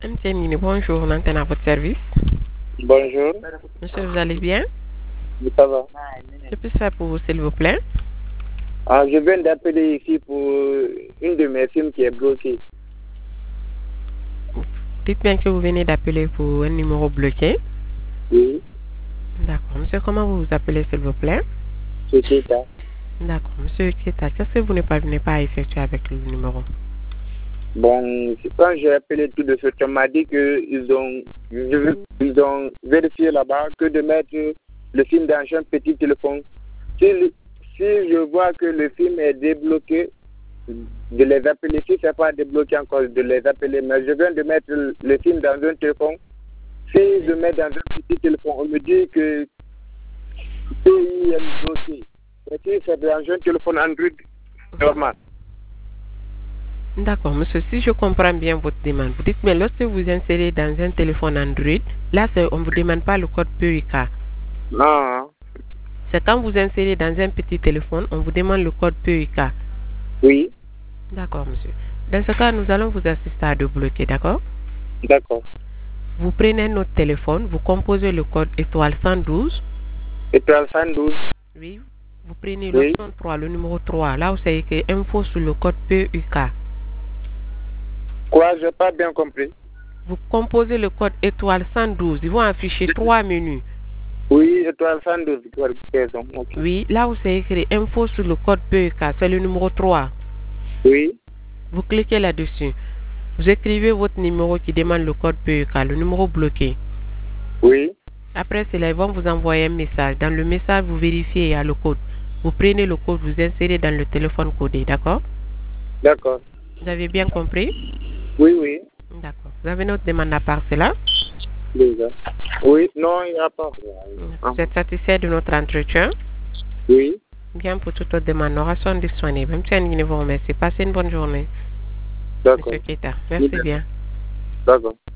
Antienne, bonjour, l'antenne à votre service. Bonjour. Monsieur, vous allez bien? Oui, ça va. Je peux faire pour vous, s'il vous plaît? Je viens d'appeler ici pour une de mes films qui est bloquée. Dites bien que vous venez d'appeler pour un numéro bloqué. Oui, D'accord. Monsieur, comment vous vous appelez, s'il vous plaît? c'est ça. D'accord. Monsieur Keta, qu'est-ce que vous ne parvenez pas à effectuer avec le numéro? Bon, quand j'ai appelé tout de suite, on m'a dit qu'ils ont vérifié là-bas que de mettre le film dans un petit téléphone. Si je vois que le film est débloqué, de les appeler. Si ce n'est pas débloqué encore, de les appeler. Mais je viens de mettre le film dans un téléphone. Si je mets dans un petit téléphone, on me dit que pays est bloqué. Mais si c'est dans un téléphone Android normal. D'accord, monsieur, si je comprends bien votre demande, vous dites, mais lorsque vous insérez dans un téléphone Android, là, on ne vous demande pas le code PUK. Non. C'est quand vous insérez dans un petit téléphone, on vous demande le code PUK. Oui. D'accord, monsieur. Dans ce cas, nous allons vous assister à débloquer, d'accord? D'accord. Vous prenez notre téléphone, vous composez le code étoile 112. Étoile 112. Oui. Vous prenez l'option 3, le numéro 3. Là où c'est écrit info sur le code PUK. Quoi? Je n'ai pas bien compris. Vous composez le code étoile 112. Ils vont afficher 3 menus. Oui, étoile 112. Okay. Oui, là où c'est écrit info sur le code PUK, c'est le numéro 3. Oui. Vous cliquez là-dessus. Vous écrivez votre numéro qui demande le code PUK, le numéro bloqué. Oui. Après cela, ils vont vous envoyer un message. Dans le message, vous vérifiez, il y a le code. Vous prenez le code, vous insérez dans le téléphone codé, d'accord? D'accord. Vous avez bien compris? Oui, oui. D'accord. Vous avez notre demande à part cela? Oui, non, il n'y a pas. Vous êtes satisfait de notre entretien? Oui. Bien, pour toute autre demande, nous restons disponibles. Monsieur Nguyen, vous remercie. Passez une bonne journée. D'accord. Monsieur Keta, merci bien. D'accord.